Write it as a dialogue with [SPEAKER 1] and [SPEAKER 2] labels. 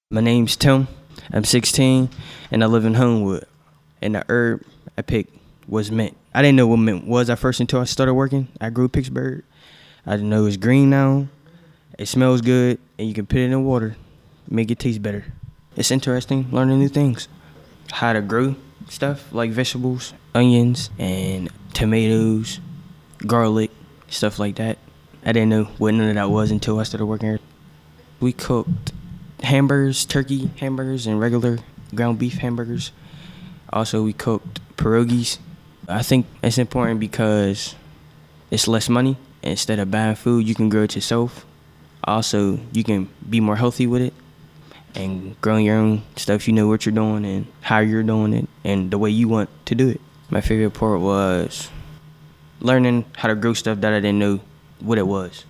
[SPEAKER 1] My name's Tim. I'm 16 and I live in Homewood. And the herb I picked was mint. I didn't know what mint was at first until I started working. I grew Pittsburgh. I didn't know it's green now. It smells good and you can put it in water, make it taste better. It's interesting learning new things. How to grow stuff like vegetables, onions, and tomatoes, garlic, stuff like that. I didn't know what none of that was until I started working here. We cooked hamburgers, turkey hamburgers, and regular ground beef hamburgers. Also, we cooked pierogies. I think it's important because it's less money. Instead of buying food, you can grow it yourself. Also, you can be more healthy with it and growing your own stuff. You know what you're doing and how you're doing it and the way you want to do it. My favorite part was learning how to grow stuff that I didn't know what it was.